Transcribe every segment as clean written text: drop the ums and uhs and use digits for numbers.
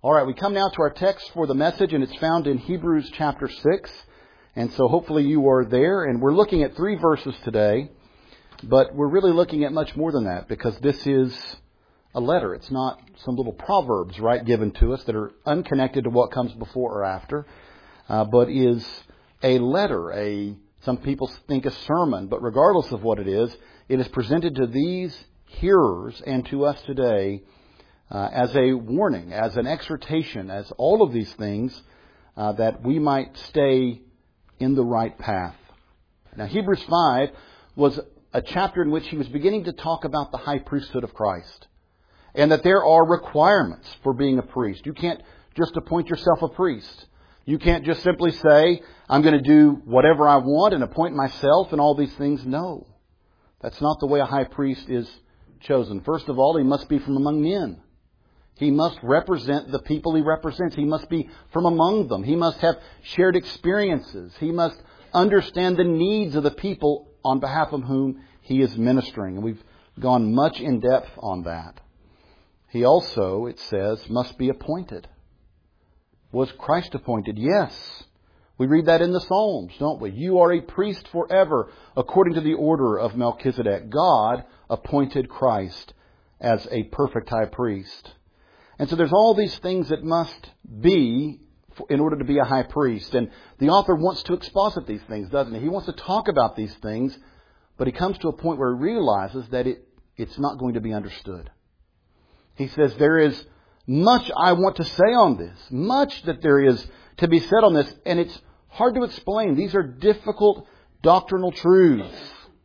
All right, we come now to our text for the message, and it's found in Hebrews chapter 6. And so hopefully you are there. And we're looking at 3 verses today, but we're really looking at much more than that because this is a letter. It's not some little proverbs, right, given to us that are unconnected to what comes before or after, but is a letter, some people think a sermon, but regardless of what it is presented to these hearers and to us today as a warning, as an exhortation, as all of these things that we might stay in the right path. Now, Hebrews 5 was a chapter in which he was beginning to talk about the high priesthood of Christ and that there are requirements for being a priest. You can't just appoint yourself a priest. You can't just simply say, I'm going to do whatever I want and appoint myself and all these things. No, that's not the way a high priest is chosen. First of all, he must be from among men. He must represent the people he represents. He must be from among them. He must have shared experiences. He must understand the needs of the people on behalf of whom he is ministering. And we've gone much in depth on that. He also, it says, must be appointed. Was Christ appointed? Yes. We read that in the Psalms, don't we? You are a priest forever, according to the order of Melchizedek. God appointed Christ as a perfect high priest. And so there's all these things that must be in order to be a high priest. And the author wants to exposit these things, doesn't he? He wants to talk about these things, but he comes to a point where he realizes that it's not going to be understood. He says, there is much I want to say on this, much that there is to be said on this, and it's hard to explain. These are difficult doctrinal truths.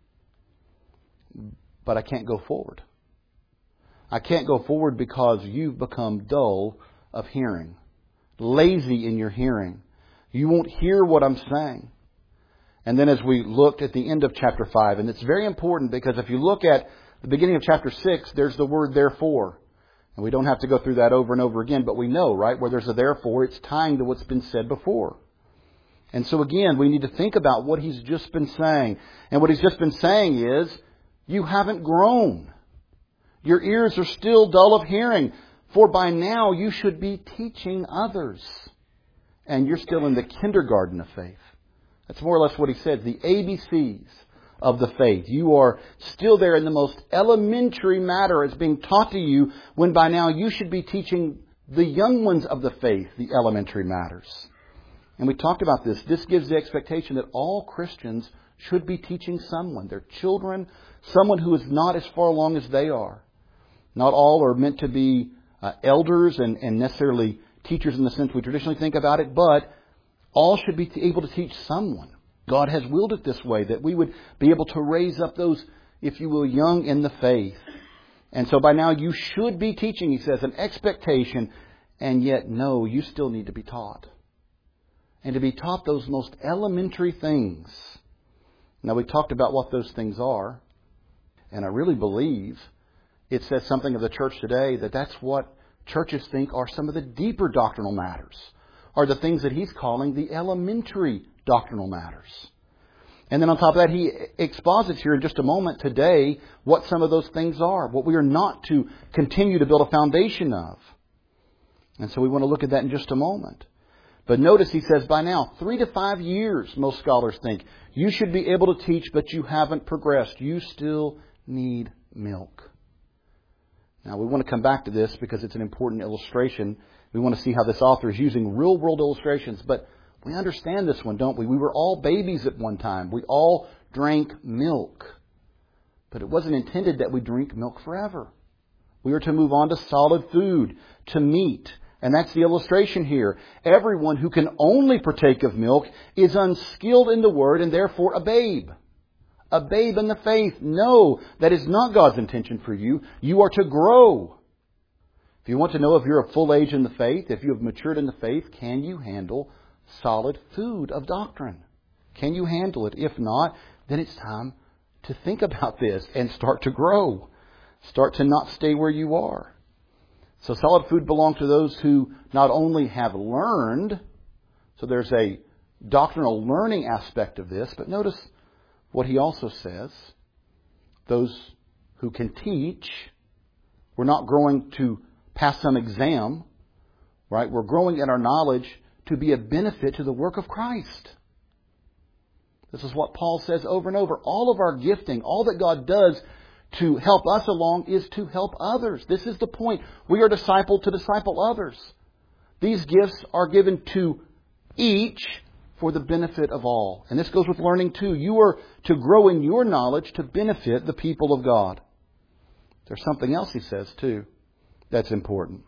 But I can't go forward. I can't go forward because you've become dull of hearing, lazy in your hearing. You won't hear what I'm saying. And then as we looked at the end of chapter 5, and it's very important because if you look at the beginning of chapter 6, there's the word therefore. And we don't have to go through that over and over again, but we know, right, where there's a therefore, it's tying to what's been said before. And so again, we need to think about what he's just been saying. And what he's just been saying is, you haven't grown. Your ears are still dull of hearing, for by now you should be teaching others. And you're still in the kindergarten of faith. That's more or less what he said, the ABCs of the faith. You are still there in the most elementary matter as being taught to you, when by now you should be teaching the young ones of the faith the elementary matters. And we talked about this. This gives the expectation that all Christians should be teaching someone, their children, someone who is not as far along as they are. Not all are meant to be elders and necessarily teachers in the sense we traditionally think about it, but all should be able to teach someone. God has willed it this way, that we would be able to raise up those, if you will, young in the faith. And so by now you should be teaching, he says, an expectation, and yet no, you still need to be taught. And to be taught those most elementary things. Now we talked about what those things are, and I really believe it says something of the church today that that's what churches think are some of the deeper doctrinal matters, are the things that he's calling the elementary doctrinal matters. And then on top of that, he exposits here in just a moment today what some of those things are, what we are not to continue to build a foundation of. And so we want to look at that in just a moment. But notice he says by now, 3 to 5 years, most scholars think, you should be able to teach, but you haven't progressed. You still need milk. Now, we want to come back to this because it's an important illustration. We want to see how this author is using real-world illustrations. But we understand this one, don't we? We were all babies at one time. We all drank milk. But it wasn't intended that we drink milk forever. We are to move on to solid food, to meat. And that's the illustration here. Everyone who can only partake of milk is unskilled in the word and therefore a babe. A babe in the faith. No, that is not God's intention for you. You are to grow. If you want to know if you're of full age in the faith, if you have matured in the faith, can you handle solid food of doctrine? Can you handle it? If not, then it's time to think about this and start to grow. Start to not stay where you are. So solid food belongs to those who not only have learned, so there's a doctrinal learning aspect of this, but notice what he also says. Those who can teach, we're not growing to pass some exam Right? We're growing in our knowledge to be a benefit to the work of Christ. This is what Paul says over and over. All of our gifting, all that God does to help us along is to help others. This is the point. We are discipled to disciple others. These gifts are given to each for the benefit of all. And this goes with learning too. You are to grow in your knowledge to benefit the people of God. There's something else he says too that's important.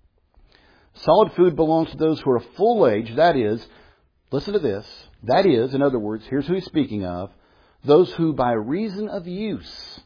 Solid food belongs to those who are full age. That is, listen to this. That is, in other words, here's who he's speaking of. Those who by reason of use.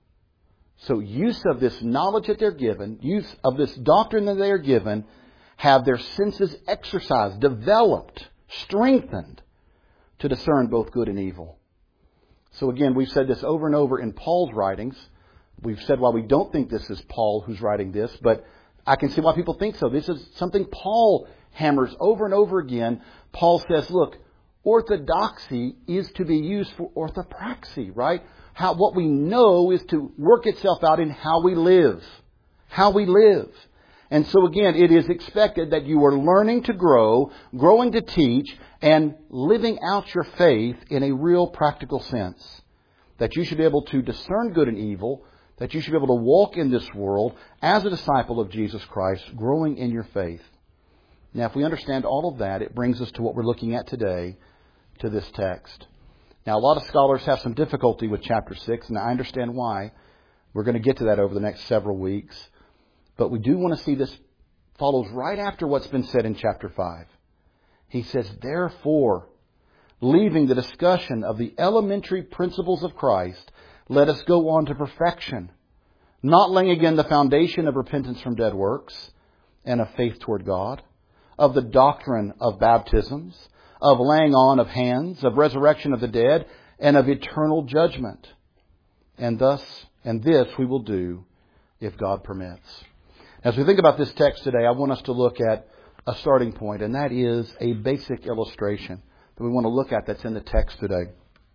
So use of this knowledge that they're given, use of this doctrine that they are given, have their senses exercised, developed, strengthened to discern both good and evil. So again, we've said this over and over in Paul's writings. We've said why we don't think this is Paul who's writing this, but I can see why people think so. This is something Paul hammers over and over again. Paul says, look, orthodoxy is to be used for orthopraxy, right? What we know is to work itself out in how we live. How we live. And so again, it is expected that you are learning to grow, growing to teach, and living out your faith in a real practical sense. That you should be able to discern good and evil, that you should be able to walk in this world as a disciple of Jesus Christ, growing in your faith. Now, if we understand all of that, it brings us to what we're looking at today, to this text. Now, a lot of scholars have some difficulty with chapter 6, and I understand why. We're going to get to that over the next several weeks. But we do want to see this follows right after what's been said in chapter 5. He says, therefore, leaving the discussion of the elementary principles of Christ, let us go on to perfection, not laying again the foundation of repentance from dead works and of faith toward God, of the doctrine of baptisms, of laying on of hands, of resurrection of the dead, and of eternal judgment. And this we will do if God permits. As we think about this text today, I want us to look at a starting point, and that is a basic illustration that we want to look at that's in the text today.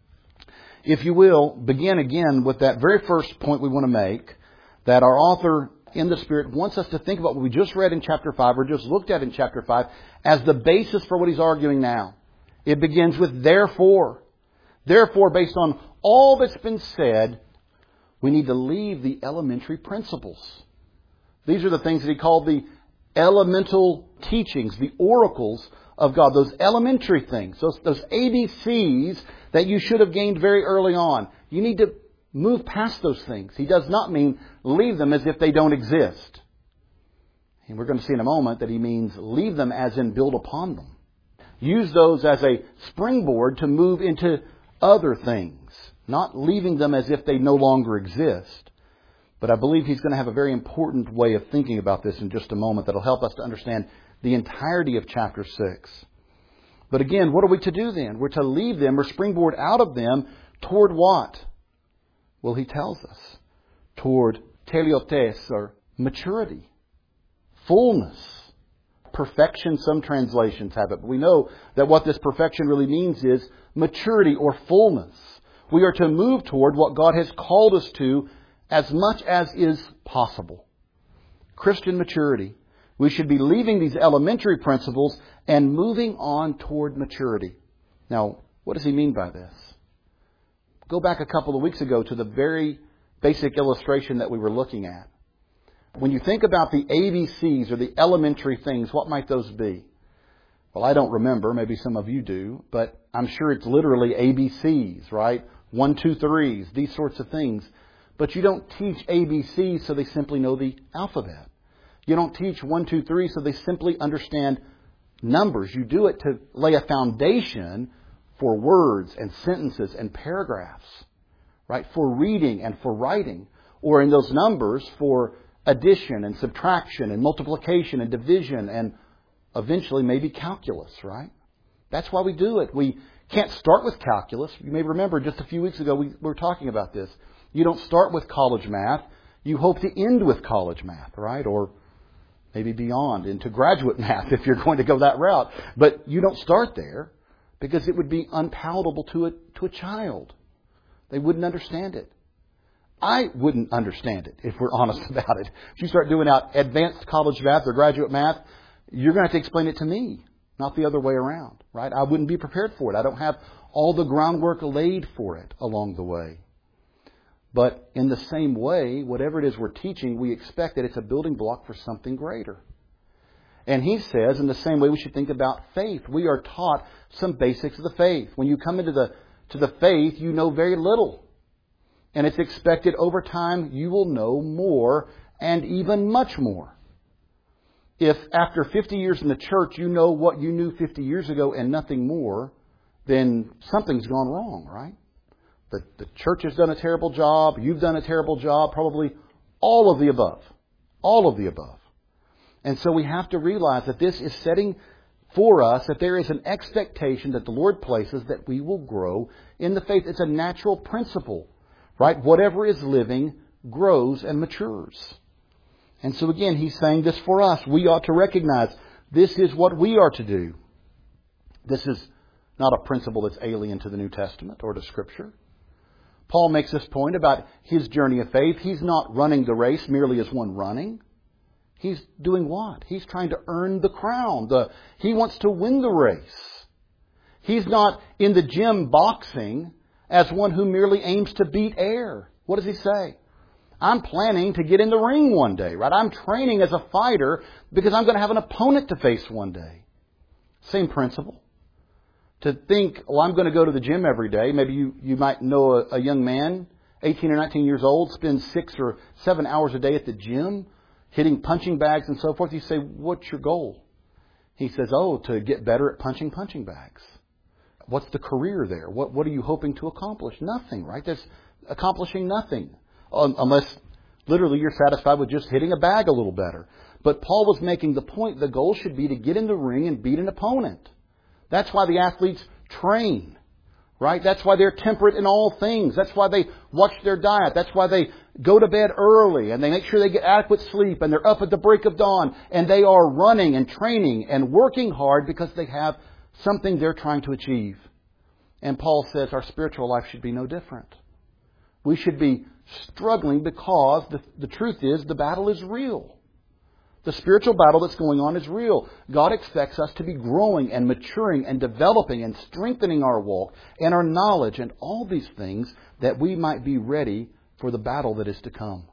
If you will, begin again with that very first point we want to make, that our author in the Spirit wants us to think about what we just read in chapter 5, or just looked at in chapter 5, as the basis for what he's arguing now. It begins with therefore. Therefore, based on all that's been said, we need to leave the elementary principles. These are the things that he called the elemental teachings, the oracles of God. Those elementary things, those ABCs that you should have gained very early on. You need to move past those things. He does not mean leave them as if they don't exist. And we're going to see in a moment that he means leave them as in build upon them. Use those as a springboard to move into other things, not leaving them as if they no longer exist. But I believe he's going to have a very important way of thinking about this in just a moment that will help us to understand the entirety of chapter 6. But again, what are we to do then? We're to leave them or springboard out of them toward what? Well, he tells us. Toward teleotes, or maturity, fullness, perfection. Some translations have it. But we know that what this perfection really means is maturity or fullness. We are to move toward what God has called us to as much as is possible. Christian maturity. We should be leaving these elementary principles and moving on toward maturity. Now, what does he mean by this? Go back a couple of weeks ago to the very basic illustration that we were looking at. When you think about the ABCs or the elementary things, what might those be? Well, I don't remember. Maybe some of you do. But I'm sure it's literally ABCs, right? 1, 2, 3s, these sorts of things. But you don't teach ABCs so they simply know the alphabet. You don't teach 1, 2, 3 so they simply understand numbers. You do it to lay a foundation for words and sentences and paragraphs, right? For reading and for writing. Or in those numbers for addition and subtraction and multiplication and division and eventually maybe calculus, right? That's why we do it. We can't start with calculus. You may remember just a few weeks ago we were talking about this. You don't start with college math. You hope to end with college math, right? Or maybe beyond into graduate math if you're going to go that route. But you don't start there because it would be unpalatable to a child. They wouldn't understand it. I wouldn't understand it if we're honest about it. If you start doing out advanced college math or graduate math, you're going to have to explain it to me, not the other way around, right? I wouldn't be prepared for it. I don't have all the groundwork laid for it along the way. But in the same way, whatever it is we're teaching, we expect that it's a building block for something greater. And he says, in the same way we should think about faith. We are taught some basics of the faith. When you come into the faith, you know very little. And it's expected over time you will know more and even much more. If after 50 years in the church you know what you knew 50 years ago and nothing more, then something's gone wrong, right? The church has done a terrible job. You've done a terrible job. Probably all of the above. All of the above. And so we have to realize that this is setting for us that there is an expectation that the Lord places that we will grow in the faith. It's a natural principle, right? Whatever is living grows and matures. And so again, he's saying this for us. We ought to recognize this is what we are to do. This is not a principle that's alien to the New Testament or to Scripture. Paul makes this point about his journey of faith. He's not running the race merely as one running. He's doing what? He's trying to earn the crown. He wants to win the race. He's not in the gym boxing as one who merely aims to beat air. What does he say? I'm planning to get in the ring one day, right? I'm training as a fighter because I'm going to have an opponent to face one day. Same principle. To think, well, I'm going to go to the gym every day. Maybe you might know a young man, 18 or 19 years old, spends 6 or 7 hours a day at the gym, hitting punching bags and so forth. You say, what's your goal? He says, to get better at punching bags. What's the career there? What are you hoping to accomplish? Nothing, right? That's accomplishing nothing. Unless literally you're satisfied with just hitting a bag a little better. But Paul was making the point, the goal should be to get in the ring and beat an opponent. That's why the athletes train, right? That's why they're temperate in all things. That's why they watch their diet. That's why they go to bed early and they make sure they get adequate sleep and they're up at the break of dawn and they are running and training and working hard because they have something they're trying to achieve. And Paul says our spiritual life should be no different. We should be struggling because the truth is the battle is real. The spiritual battle that's going on is real. God expects us to be growing and maturing and developing and strengthening our walk and our knowledge and all these things that we might be ready for the battle that is to come.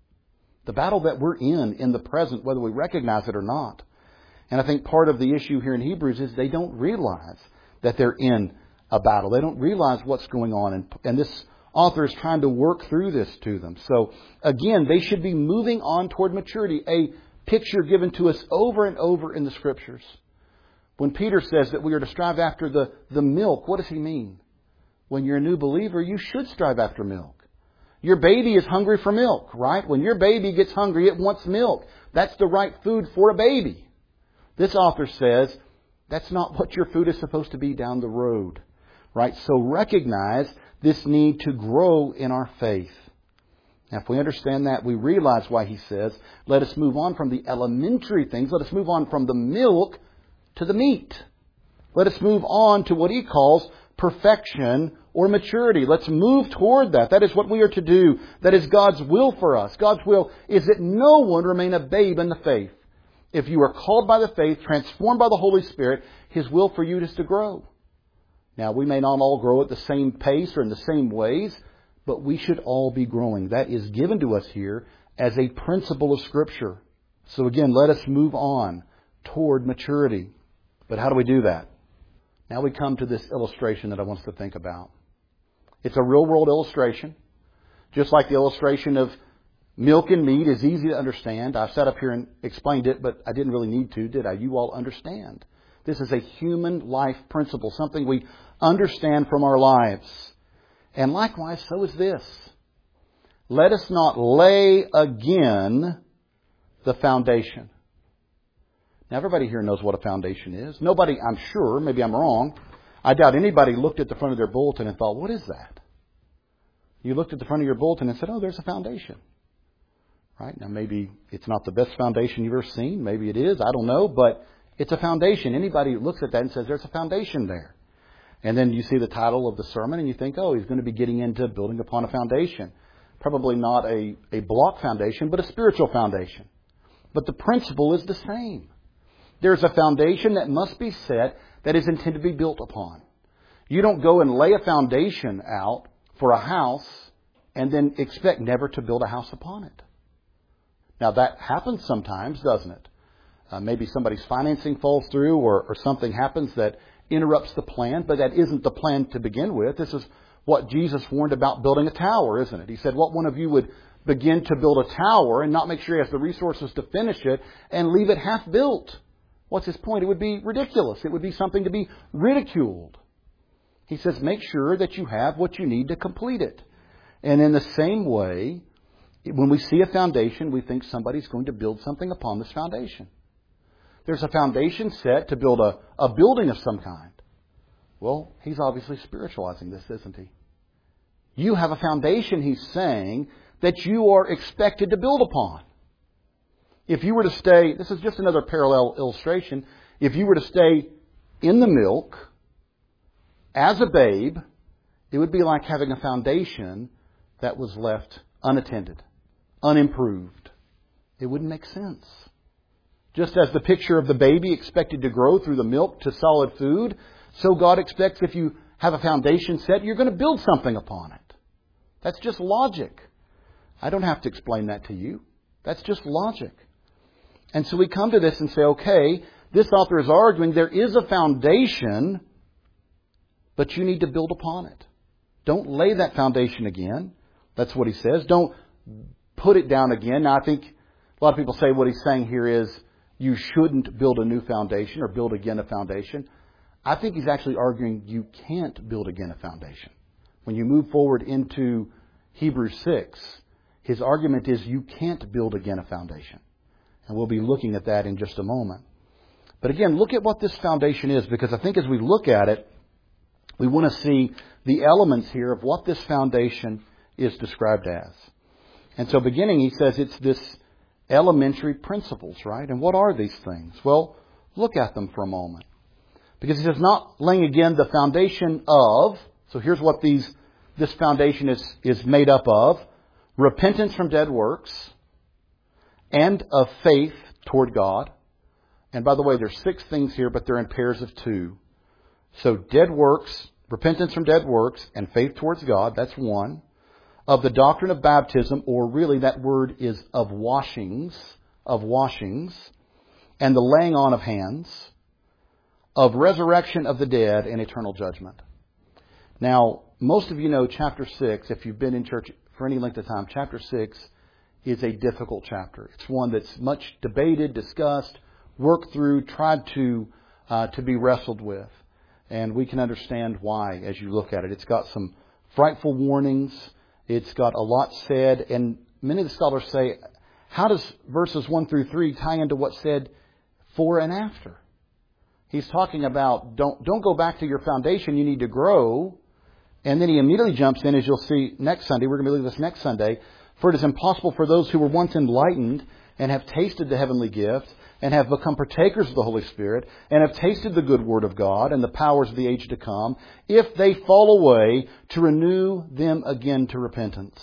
The battle that we're in the present, whether we recognize it or not. And I think part of the issue here in Hebrews is they don't realize that they're in a battle. They don't realize what's going on. And this author is trying to work through this to them. So again, they should be moving on toward maturity. A picture given to us over and over in the Scriptures. When Peter says that we are to strive after the milk, what does he mean? When you're a new believer, you should strive after milk. Your baby is hungry for milk, right? When your baby gets hungry, it wants milk. That's the right food for a baby. This author says that's not what your food is supposed to be down the road, right? So recognize this need to grow in our faith. Now, if we understand that, we realize why he says, let us move on from the elementary things. Let us move on from the milk to the meat. Let us move on to what he calls perfection or maturity. Let's move toward that. That is what we are to do. That is God's will for us. God's will is that no one remain a babe in the faith. If you are called by the faith, transformed by the Holy Spirit, His will for you is to grow. Now, we may not all grow at the same pace or in the same ways, but we should all be growing. That is given to us here as a principle of Scripture. So again, let us move on toward maturity. But how do we do that? Now we come to this illustration that I want us to think about. It's a real-world illustration. Just like the illustration of milk and meat is easy to understand. I sat up here and explained it, but I didn't really need to, did I? You all understand. This is a human life principle, something we understand from our lives. And likewise, so is this. Let us not lay again the foundation. Now, everybody here knows what a foundation is. Nobody, I'm sure, maybe I'm wrong, I doubt anybody looked at the front of their bulletin and thought, what is that? You looked at the front of your bulletin and said, oh, there's a foundation. Right? Now, maybe it's not the best foundation you've ever seen. Maybe it is. I don't know. But it's a foundation. Anybody looks at that and says, there's a foundation there. And then you see the title of the sermon and you think, oh, he's going to be getting into building upon a foundation. Probably not a block foundation, but a spiritual foundation. But the principle is the same. There's a foundation that must be set that is intended to be built upon. You don't go and lay a foundation out for a house and then expect never to build a house upon it. Now that happens sometimes, doesn't it? Maybe somebody's financing falls through or something happens that interrupts the plan, but that isn't the plan to begin with. This is what Jesus warned about building a tower, isn't it? He said, what one of you would begin to build a tower and not make sure he has the resources to finish it and leave it half built? What's his point? It would be ridiculous. It would be something to be ridiculed. He says, make sure that you have what you need to complete it. And in the same way, when we see a foundation, we think somebody's going to build something upon this foundation. There's a foundation set to build a building of some kind. Well, he's obviously spiritualizing this, isn't he? You have a foundation, he's saying, that you are expected to build upon. If you were to stay, this is just another parallel illustration, if you were to stay in the milk as a babe, it would be like having a foundation that was left unattended, unimproved. It wouldn't make sense. Just as the picture of the baby expected to grow through the milk to solid food, so God expects if you have a foundation set, you're going to build something upon it. That's just logic. I don't have to explain that to you. That's just logic. And so we come to this and say, okay, this author is arguing there is a foundation, but you need to build upon it. Don't lay that foundation again. That's what he says. Don't put it down again. Now, I think a lot of people say what he's saying here is you shouldn't build a new foundation or build again a foundation. I think he's actually arguing you can't build again a foundation. When you move forward into Hebrews 6, his argument is you can't build again a foundation. And we'll be looking at that in just a moment. But again, look at what this foundation is, because I think as we look at it, we want to see the elements here of what this foundation is described as. And so beginning, he says it's this elementary principles, right? And what are these things? Well, look at them for a moment. Because he says not laying again the foundation of, so here's what this foundation is made up of: repentance from dead works and of faith toward God. And by the way, there's 6 things here, but they're in pairs of 2. So dead works, repentance from dead works, and faith towards God, that's 1. Of the doctrine of baptism, or really that word is of washings, and the laying on of hands, of resurrection of the dead and eternal judgment. Now, most of you know chapter 6, if you've been in church for any length of time, chapter 6 is a difficult chapter. It's one that's much debated, discussed, worked through, tried to be wrestled with. And we can understand why as you look at it. It's got some frightful warnings. It's got a lot said. And many of the scholars say, how does verses 1 through 3 tie into what's said 4 and after? He's talking about don't go back to your foundation. You need to grow. And then he immediately jumps in, as you'll see next Sunday. We're going to be looking at this next Sunday. For it is impossible for those who were once enlightened and have tasted the heavenly gift and have become partakers of the Holy Spirit and have tasted the good word of God and the powers of the age to come, if they fall away, to renew them again to repentance.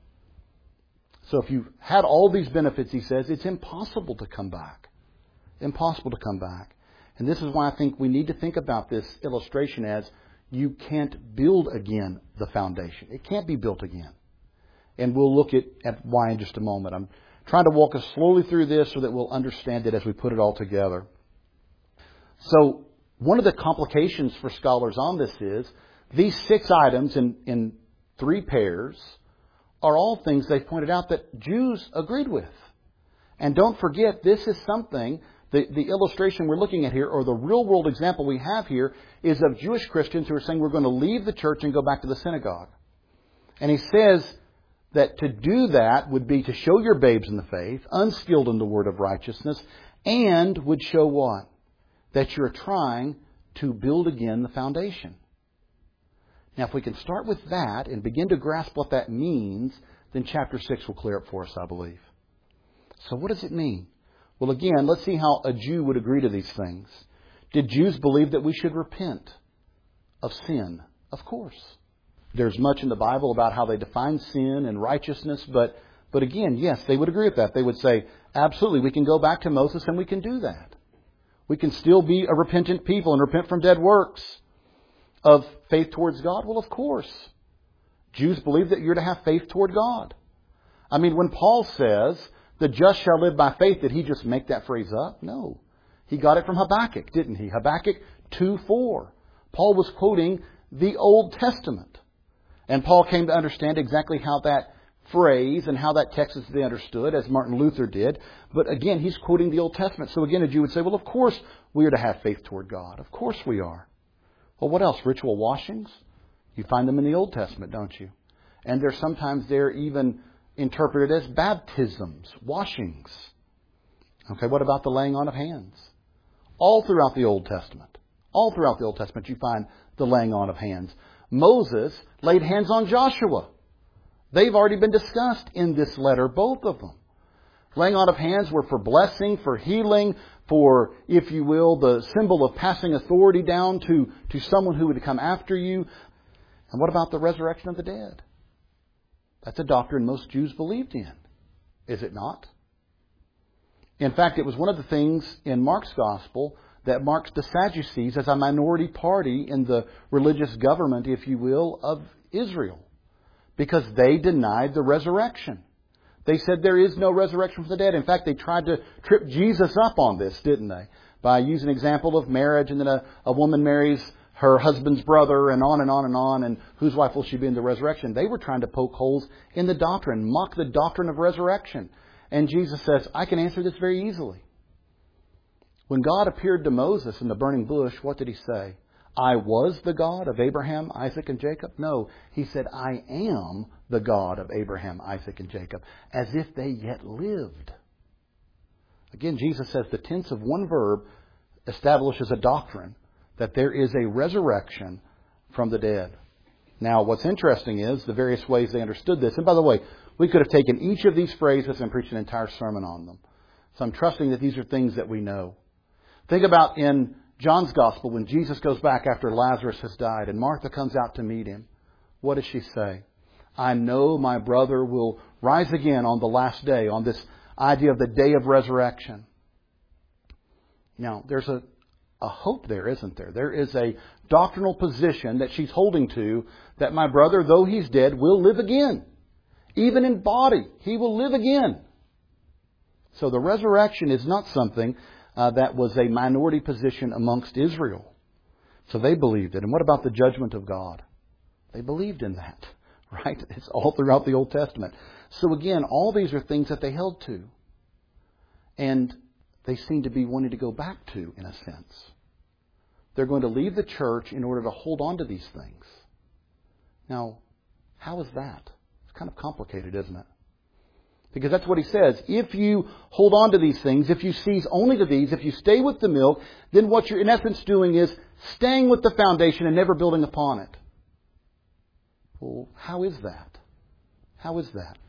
So if you've had all these benefits, he says, it's impossible to come back. Impossible to come back. And this is why I think we need to think about this illustration as you can't build again the foundation. It can't be built again. And we'll look at why in just a moment. I'm trying to walk us slowly through this so that we'll understand it as we put it all together. So one of the complications for scholars on this is these 6 items in 3 pairs are all things they've pointed out that Jews agreed with. And don't forget, this is something, the illustration we're looking at here, or the real world example we have here, is of Jewish Christians who are saying we're going to leave the church and go back to the synagogue. And he says that to do that would be to show your babes in the faith, unskilled in the word of righteousness, and would show what? That you're trying to build again the foundation. Now, if we can start with that and begin to grasp what that means, then chapter 6 will clear up for us, I believe. So what does it mean? Well, again, let's see how a Jew would agree to these things. Did Jews believe that we should repent of sin? Of course. There's much in the Bible about how they define sin and righteousness, but again, yes, they would agree with that. They would say, absolutely, we can go back to Moses and we can do that. We can still be a repentant people and repent from dead works of faith towards God. Well, of course. Jews believe that you're to have faith toward God. I mean, when Paul says, the just shall live by faith, did he just make that phrase up? No. He got it from Habakkuk, didn't he? Habakkuk 2:4. Paul was quoting the Old Testament. And Paul came to understand exactly how that phrase and how that text is to be understood, as Martin Luther did. But again, he's quoting the Old Testament. So again, a Jew would say, well, of course we are to have faith toward God. Of course we are. Well, what else? Ritual washings? You find them in the Old Testament, don't you? And they're even interpreted as baptisms, washings. Okay, what about the laying on of hands? All throughout the Old Testament. All throughout the Old Testament you find the laying on of hands. Moses laid hands on Joshua. They've already been discussed in this letter, both of them. Laying on of hands were for blessing, for healing, for, if you will, the symbol of passing authority down to someone who would come after you. And what about the resurrection of the dead? That's a doctrine most Jews believed in, is it not? In fact, it was one of the things in Mark's Gospel that marks the Sadducees as a minority party in the religious government, if you will, of Israel. Because they denied the resurrection. They said there is no resurrection from the dead. In fact, they tried to trip Jesus up on this, didn't they? By using an example of marriage, and then a woman marries her husband's brother, and on and on and on, and whose wife will she be in the resurrection? They were trying to poke holes in the doctrine, mock the doctrine of resurrection. And Jesus says, I can answer this very easily. When God appeared to Moses in the burning bush, what did he say? I was the God of Abraham, Isaac, and Jacob? No, he said, I am the God of Abraham, Isaac, and Jacob, as if they yet lived. Again, Jesus says the tense of one verb establishes a doctrine that there is a resurrection from the dead. Now, what's interesting is the various ways they understood this. And by the way, we could have taken each of these phrases and preached an entire sermon on them. So I'm trusting that these are things that we know. Think about in John's Gospel when Jesus goes back after Lazarus has died and Martha comes out to meet him. What does she say? I know my brother will rise again on the last day, on this idea of the day of resurrection. Now, there's a hope there, isn't there? There is a doctrinal position that she's holding to that my brother, though he's dead, will live again. Even in body, he will live again. So the resurrection is not something that was a minority position amongst Israel. So they believed it. And what about the judgment of God? They believed in that, right? It's all throughout the Old Testament. So again, all these are things that they held to. And they seem to be wanting to go back to, in a sense. They're going to leave the church in order to hold on to these things. Now, how is that? It's kind of complicated, isn't it? Because that's what he says. If you hold on to these things, if you seize only to these, if you stay with the milk, then what you're in essence doing is staying with the foundation and never building upon it. Well, how is that? How is that?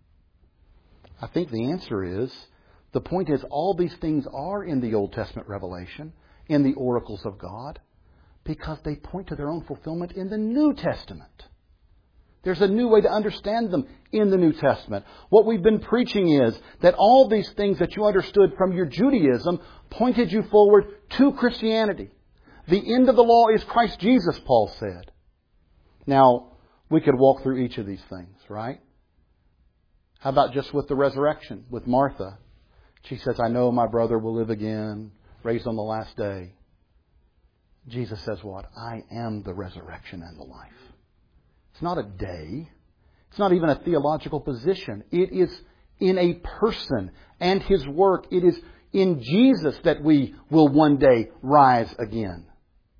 I think the answer is, the point is all these things are in the Old Testament revelation, in the oracles of God, because they point to their own fulfillment in the New Testament. There's a new way to understand them in the New Testament. What we've been preaching is that all these things that you understood from your Judaism pointed you forward to Christianity. The end of the law is Christ Jesus, Paul said. Now, we could walk through each of these things, right? How about just with the resurrection, with Martha? She says, I know my brother will live again, raised on the last day. Jesus says what? I am the resurrection and the life. It's not a day. It's not even a theological position. It is in a person and His work. It is in Jesus that we will one day rise again.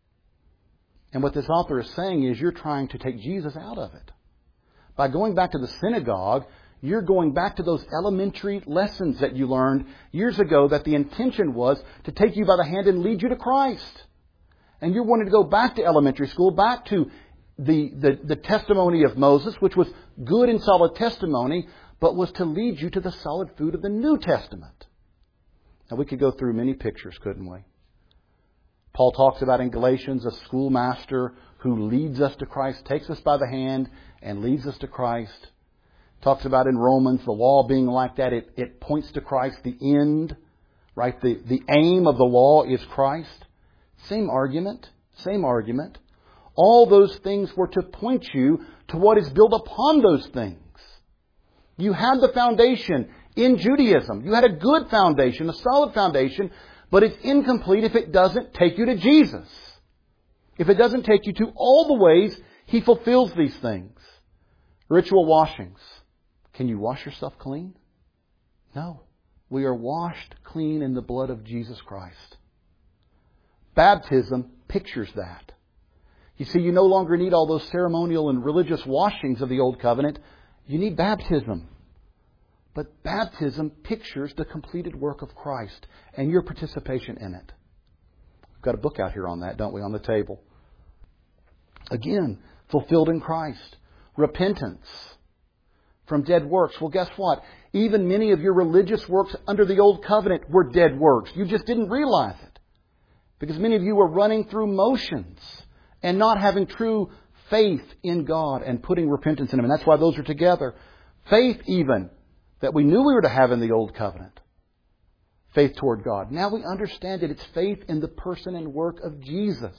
And what this author is saying is you're trying to take Jesus out of it. By going back to the synagogue, you're going back to those elementary lessons that you learned years ago that the intention was to take you by the hand and lead you to Christ. And you're wanting to go back to elementary school, back to the testimony of Moses, which was good and solid testimony, but was to lead you to the solid food of the New Testament. Now, we could go through many pictures, couldn't we? Paul talks about in Galatians a schoolmaster who leads us to Christ, takes us by the hand and leads us to Christ. Talks about in Romans the law being like that. It points to Christ, the end, right? The aim of the law is Christ. Same argument. Same argument. All those things were to point you to what is built upon those things. You had the foundation in Judaism. You had a good foundation, a solid foundation, but it's incomplete if it doesn't take you to Jesus. If it doesn't take you to all the ways He fulfills these things. Ritual washings. Can you wash yourself clean? No. We are washed clean in the blood of Jesus Christ. Baptism pictures that. You see, you no longer need all those ceremonial and religious washings of the Old Covenant. You need baptism. But baptism pictures the completed work of Christ and your participation in it. We've got a book out here on that, don't we, on the table. Again, fulfilled in Christ. Repentance from dead works. Well, guess what? Even many of your religious works under the Old Covenant were dead works. You just didn't realize it. Because many of you were running through motions and not having true faith in God and putting repentance in Him. And that's why those are together. Faith even that we knew we were to have in the Old Covenant. Faith toward God. Now we understand it. It's faith in the person and work of Jesus.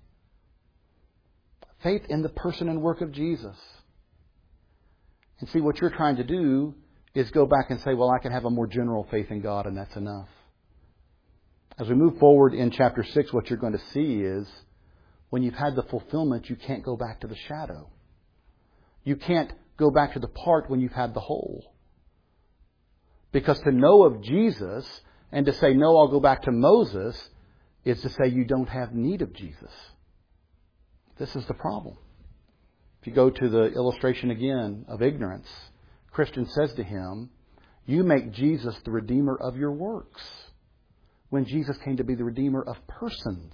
Faith in the person and work of Jesus. And see, what you're trying to do is go back and say, well, I can have a more general faith in God and that's enough. As we move forward in chapter 6, what you're going to see is when you've had the fulfillment, you can't go back to the shadow. You can't go back to the part when you've had the whole. Because to know of Jesus and to say, no, I'll go back to Moses, is to say you don't have need of Jesus. This is the problem. If you go to the illustration again of ignorance, Christian says to him, you make Jesus the Redeemer of your works, when Jesus came to be the Redeemer of persons.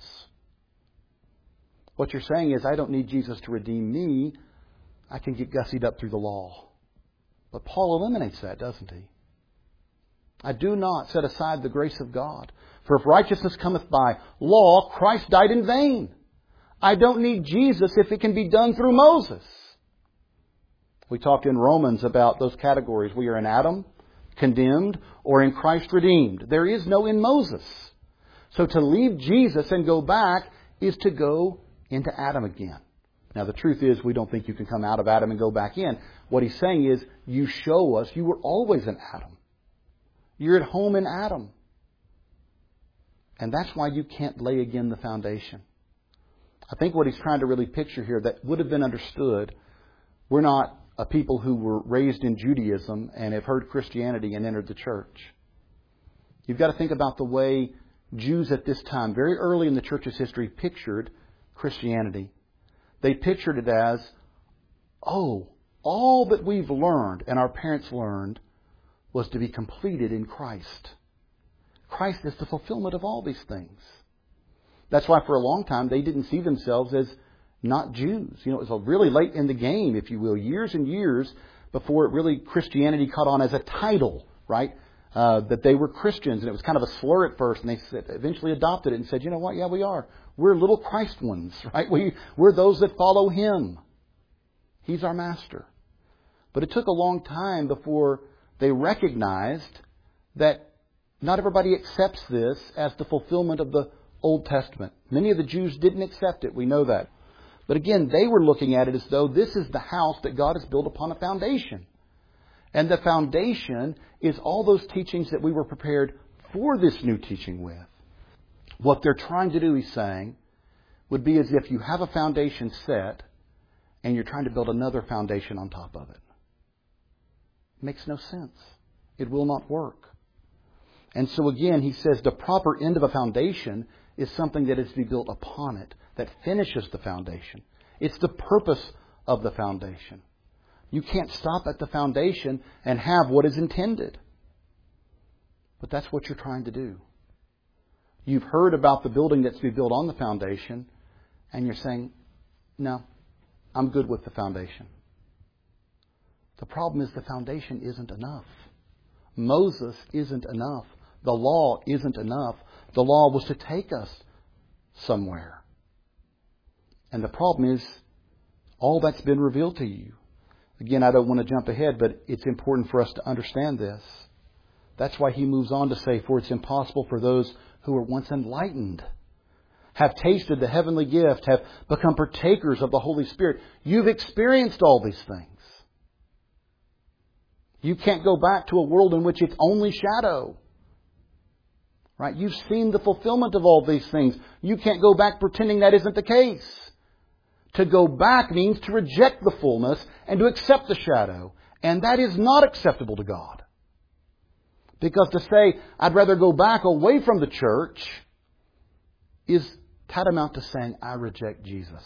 What you're saying is, I don't need Jesus to redeem me. I can get gussied up through the law. But Paul eliminates that, doesn't he? I do not set aside the grace of God. For if righteousness cometh by law, Christ died in vain. I don't need Jesus if it can be done through Moses. We talked in Romans about those categories. We are in Adam, condemned, or in Christ redeemed. There is no in Moses. So to leave Jesus and go back is to go into Adam again. Now the truth is we don't think you can come out of Adam and go back in. What he's saying is you show us you were always in Adam. You're at home in Adam. And that's why you can't lay again the foundation. I think what he's trying to really picture here that would have been understood, we're not a people who were raised in Judaism and have heard Christianity and entered the church. You've got to think about the way Jews at this time, very early in the church's history, pictured Christianity. They pictured it as, oh, all that we've learned and our parents learned was to be completed in Christ. Christ is the fulfillment of all these things. That's why for a long time they didn't see themselves as not Jews. You know, it was really late in the game, if you will, years and years before it really Christianity caught on as a title, right? That they were Christians, and it was kind of a slur at first, and they eventually adopted it and said, you know what, yeah, we are. We're little Christ ones, right? We're those that follow Him. He's our master. But it took a long time before they recognized that not everybody accepts this as the fulfillment of the Old Testament. Many of the Jews didn't accept it. We know that. But again, they were looking at it as though this is the house that God has built upon a foundation. And the foundation is all those teachings that we were prepared for this new teaching with. What they're trying to do, he's saying, would be as if you have a foundation set and you're trying to build another foundation on top of it. It makes no sense. It will not work. And so again, he says the proper end of a foundation is something that is to be built upon it, that finishes the foundation. It's the purpose of the foundation. You can't stop at the foundation and have what is intended. But that's what you're trying to do. You've heard about the building that's to be built on the foundation, and you're saying, no, I'm good with the foundation. The problem is the foundation isn't enough. Moses isn't enough. The law isn't enough. The law was to take us somewhere. And the problem is, all that's been revealed to you. Again, I don't want to jump ahead, but it's important for us to understand this. That's why he moves on to say, for it's impossible for those who were once enlightened, have tasted the heavenly gift, have become partakers of the Holy Spirit. You've experienced all these things. You can't go back to a world in which it's only shadow. Right? You've seen the fulfillment of all these things. You can't go back pretending that isn't the case. To go back means to reject the fullness and to accept the shadow. And that is not acceptable to God. Because to say, I'd rather go back away from the church is tantamount to saying, I reject Jesus.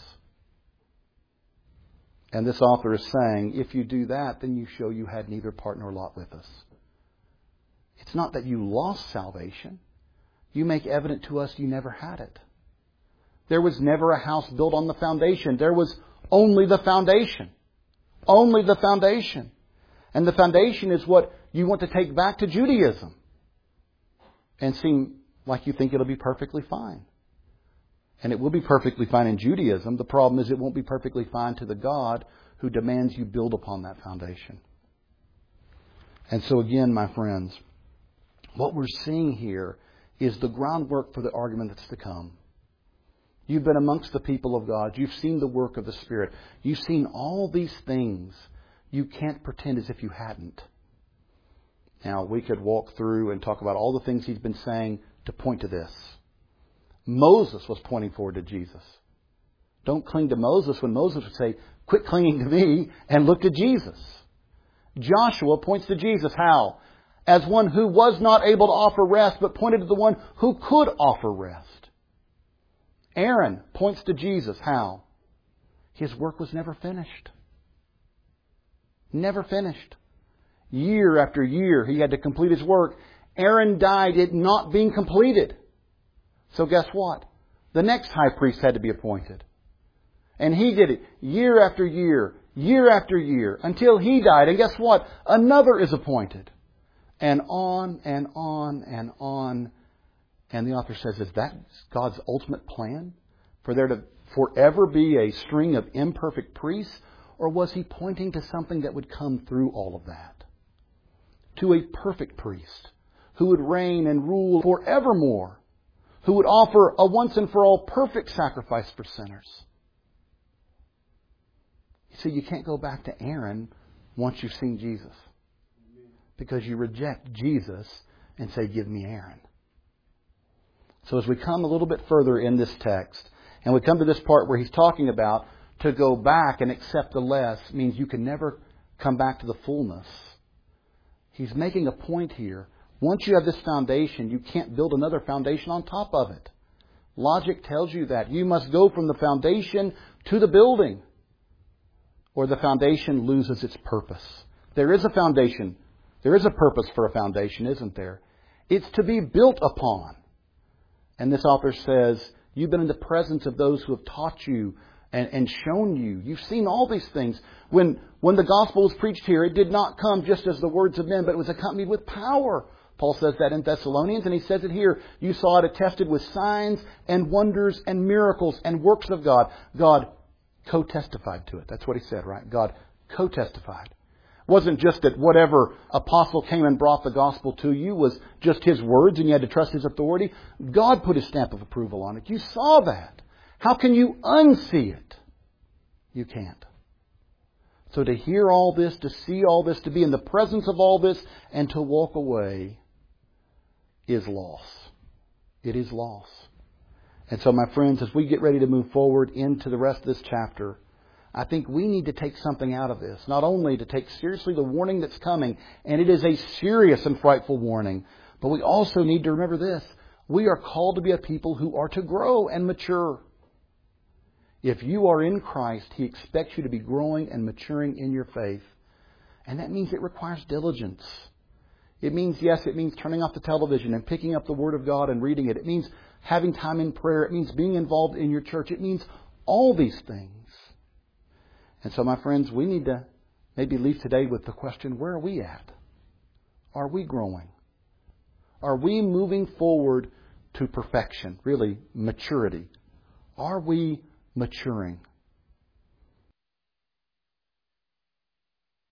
And this author is saying, if you do that, then you show you had neither part nor lot with us. It's not that you lost salvation. You make evident to us you never had it. There was never a house built on the foundation. There was only the foundation. Only the foundation. And the foundation is what you want to take back to Judaism. And seem like you think it'll be perfectly fine. And it will be perfectly fine in Judaism. The problem is it won't be perfectly fine to the God who demands you build upon that foundation. And so again, my friends, what we're seeing here is the groundwork for the argument that's to come. You've been amongst the people of God. You've seen the work of the Spirit. You've seen all these things. You can't pretend as if you hadn't. Now, we could walk through and talk about all the things he's been saying to point to this. Moses was pointing forward to Jesus. Don't cling to Moses when Moses would say, quit clinging to me and look to Jesus. Joshua points to Jesus. How? As one who was not able to offer rest, but pointed to the one who could offer rest. Aaron points to Jesus. How? His work was never finished. Never finished. Year after year, he had to complete his work. Aaron died, it not being completed. So guess what? The next high priest had to be appointed. And he did it year after year, year after year, until he died. And guess what? Another is appointed. And on and on and on. And the author says, is that God's ultimate plan? For there to forever be a string of imperfect priests? Or was he pointing to something that would come through all of that? To a perfect priest who would reign and rule forevermore. Who would offer a once and for all perfect sacrifice for sinners. You see, you can't go back to Aaron once you've seen Jesus. Because you reject Jesus and say, give me Aaron. So as we come a little bit further in this text, and we come to this part where he's talking about to go back and accept the less means you can never come back to the fullness. He's making a point here. Once you have this foundation, you can't build another foundation on top of it. Logic tells you that. You must go from the foundation to the building, or the foundation loses its purpose. There is a foundation. There is a purpose for a foundation, isn't there? It's to be built upon. And this author says, you've been in the presence of those who have taught you and shown you. You've seen all these things. When the gospel was preached here, it did not come just as the words of men, but it was accompanied with power. Paul says that in Thessalonians, and he says it here. You saw it attested with signs and wonders and miracles and works of God. God co-testified to it. That's what he said, right? God co-testified. It wasn't just that whatever apostle came and brought the gospel to you was just his words and you had to trust his authority. God put his stamp of approval on it. You saw that. How can you unsee it? You can't. So to hear all this, to see all this, to be in the presence of all this, and to walk away is loss. It is loss. And so, my friends, as we get ready to move forward into the rest of this chapter, I think we need to take something out of this. Not only to take seriously the warning that's coming, and it is a serious and frightful warning, but we also need to remember this. We are called to be a people who are to grow and mature. If you are in Christ, He expects you to be growing and maturing in your faith. And that means it requires diligence. It means, yes, it means turning off the television and picking up the Word of God and reading it. It means having time in prayer. It means being involved in your church. It means all these things. And so, my friends, we need to maybe leave today with the question, where are we at? Are we growing? Are we moving forward to perfection? Really, maturity. Are we maturing?